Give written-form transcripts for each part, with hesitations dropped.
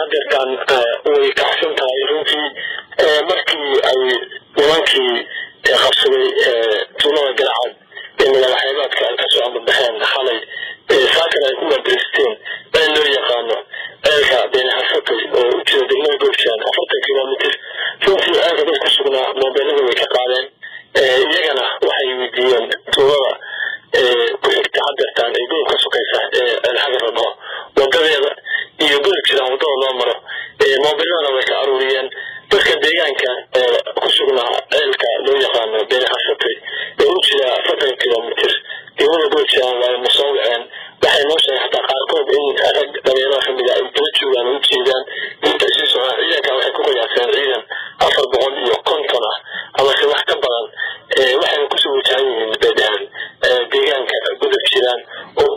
هذا كان ويكحسن تايرونتي مركي أي يمكن خاصة طلوع الجلعاد إن الحيوانات كان كسر عند البحرين حالي ساكن يكون بريستين بين يقانو بين حفتي وكذا دموع دوشان حفتي كيلومتر فوفي هذا بس كسرنا موبيلنا ويكقالين يجنا وحي وديان طلوع كل تعدد عن يقول كسوكيسة الحجر الضوء وقبل يقول كذا وضوء الأمر موبيلنا ويكاروريان بس كديان كان كسرنا الك لو يقانو بين حفتي وكذا فترة كيلومتر يقول كذا ومصورين waxay noo sheegay xataa qaarkood in rag dhalinyarada kamid ah ay kala joogaan u jeedaan inta sii socda ciidanka waxay ku qiyaaseen ciidan 450 ah ama si wax ka badan waxay ku soo wajahan yihiin beedaan deegaanka gudub jiraan oo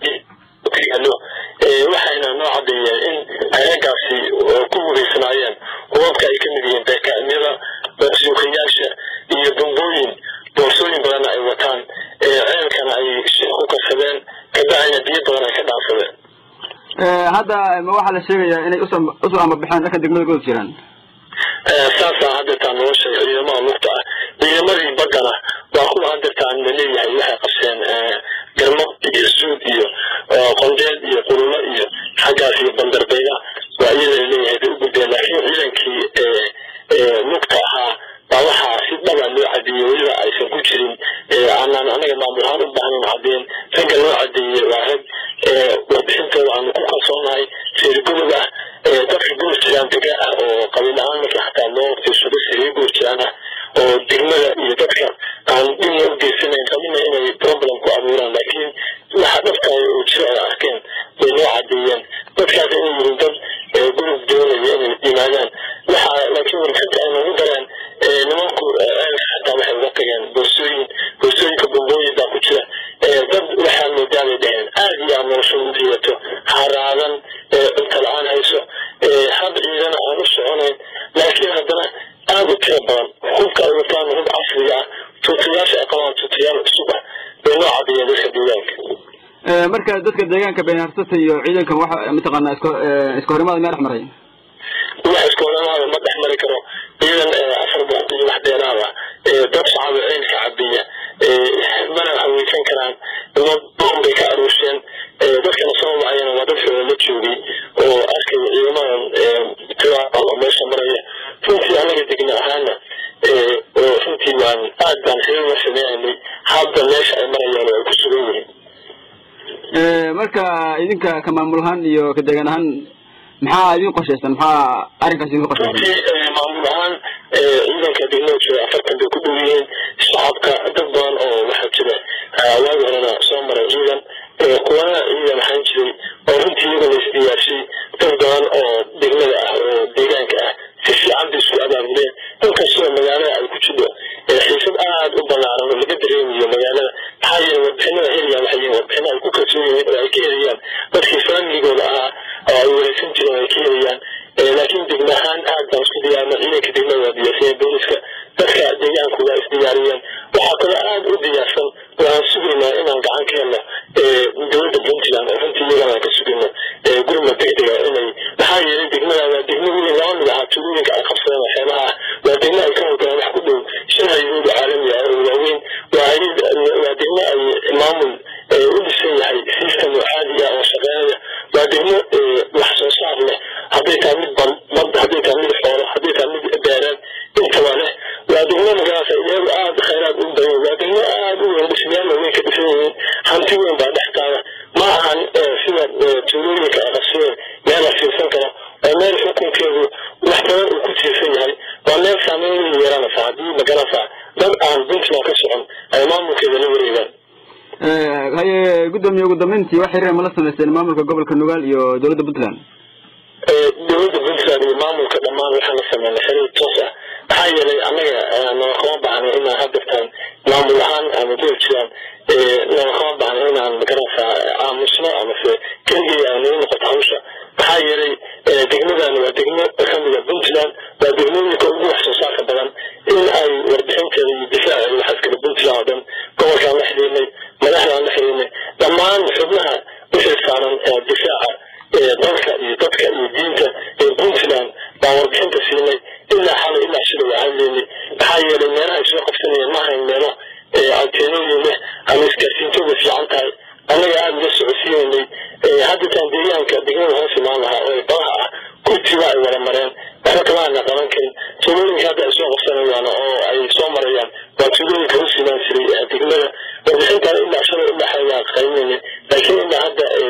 waxayna noo cadeeyeen in ayagaasi ku guuleysanaayeen hubabka ay kamid yihiin beekaamida basuuqiyaasha iyo bumbooyin boorsooyin badan ay wataan ceelkana ay ku karsadeen كبعنا ديت ولا كذا أصلا. هذا ما واحد الشيء يعني أصلا ما بحنا لكن دقمة يقول كيران. ساسا هذا تانوش يعني ما نقطة بيمر بدنا وأقول هذا تان مني يعني واحد قصين قرمة يسودي قنديل يقولون حاجة في بندر بيلا وإلى اللي هذا بدنا لكن إلى كي نقطة waxaa si badan loo cadeeyay waliba aysan ku jirin anaga maamulahaan u baahan cadeen ragga loo cadeeyay waa rag warbixintooda aan ku kalsoonahay sirgudub ah dadka guurjiraan taga ah oo qabiil ahaan marka xataa loo fiirsado sirgudubjiraan ah oo degmada iyo dadka aan dhina u geysanayn rabina inay problem ku abuuraan laakiin waxa dhabta oo jira ay arkeen bay loo cadeeyeen dadkaas inay yihiin dad gudub doonaya inay yimaadaan waxa laakiin warkada ay nagu dareen nimanku xataa waxay uga tageen boorsooyinka bumbooyin baa ku jira dad waxaa moodaabay dhaheen aad iyo aad nolosha u liidato haraadan cunto la-aan hayso hab ciidana aan u soconayn laakiin haddana aad u tiro badan hubka ay wataan hub casri ah tuutayaasha ay qabaan tuutayaal cusub ah bay loo cadeeyeen dadka deegaanka marka dadka deegaanka been harsata iyo ciidankan waxa mataqaanaa isku horimaad ma dhex maray wax isku horimaad ma dhex mari karo ciidan 400 wax dheeraada dad shacab ciidanka cabiya mana haweysan karaan doon bay ka aruusheen dadkana soo wacayna waa dad la joogay oo arkay ciidamadan tilaabo meesha maraya runtii anaga degna ahaana oo runtii waan aad baan xiriir sameeynay hadda meesha ay marayaan oo ku sugan yihiin marka idinka ka maamulahan iyo ka deegaan ahaan maxaa idin qorshaysan maxaa arrinkaas idin qorshaysan maamulahan ciidanka degmada jira 40 bay ku dhow yihiin shacabka dad badan oo waxa jira waagi horena soo maray ciidan kuwana ciidan ahaan jiray oo runtii iyaga la isdiyaashay dad badan oo degmada ah oo deegaanka ah si fiican bay isu abaabuleen inkastoo magaalada ay ku jiro xiisad aad u ballaaran oo laga dareemayo magaalada maxaa yeelay warbixinada heliya waxay yihiin warbixino ay ku kalsoon yihiin oo ay ka helayaan dadkii faamigooda ahaa oo ay wareysan jireen ay ka helayaan laakiin degmahaan aad baan isku diyaarnay ciidanka degmada waa diyaarsan booliska dadka deegaanku waa isdiyaariyeen waxaa kaloo aad u diyaarsan waan sugaynaa inaan gacan ka helno dowladda puntland oo runtii iyagana ka sugayno gurma degdega inay maxaa yeelay degmada waa degmo weyn laba mid ahaa tuulooyinka ay qabsadeen waxyaabaha waa degmo ay ka hoggaan wax ku dhow 5 hay'adood caalami ah oo waaweyn waa degmo ay maamul u dhisan yahay system caadi ah oo shaqeynaya waa degmo wax soo saar leh hadday tahay mid bad hadday tahay mid xoolo hadday tahay mid beereed intaba leh waa degmo magacaas iyagu aad khayraad u badan waa degmo aad u weyn dhismayaal weyn ka dhisan yihiin hanti weyn baa dhex taala ma ahan sida tuulooyinka ay qabsadeen meel la fiirsan karo waa meel xukunkeedu wax badan uu ku tiirsan yahay waa meel saameyn weyn yeelanaysa haddii magarasa dad aan puntland ka socon ay maamulkeeda la wareegaan haye gudoomiye ugu dambeyntii wax xiriir ma la samaysteen maamulka gobolka Nugaal iyo dowladda Puntland dowladda Puntland iyo maamulka dhammaan waxaa la sameeyay xiriir toos ah maxaa yeelay anaga noo kama baahna inaan hadaftaan maamul ahaan ama dowlad jiraan noo kama baahna inaan magarasa aamusno ama se keligii aan noqoto hawsha maxaa yeelay degmadan waa degmo kamid ah Puntland waa degmooyinka ugu wax soo saarka badan in ay warbixinteeda iyo difaaca iyo xaskada Puntland oo dhan gobolkaan la xiriirnay madaxdaan la xiriirnay dhammaan xubnaha wixii saaran difaaca dalka iyo dadka iyo diinta واربحنت سيني إلا حال إلا شلو عاليني حاجة لمينا يسوق بسنة ما هي مينا عالتينوني له عن إسكاسين توبة في عنتاي أنا قاعد نسعى سيني هذا كان ديان كدقين هوسي معها طلع كنت واعي ولا مرين أنا كمان نقرن كن تقولين هذا يسوق بسنة يعني أي صومر يعني وتقولين كروسي ناسري دقينا واربحنت إلا شلو إلا حاجة قيمني لكن إلا هذا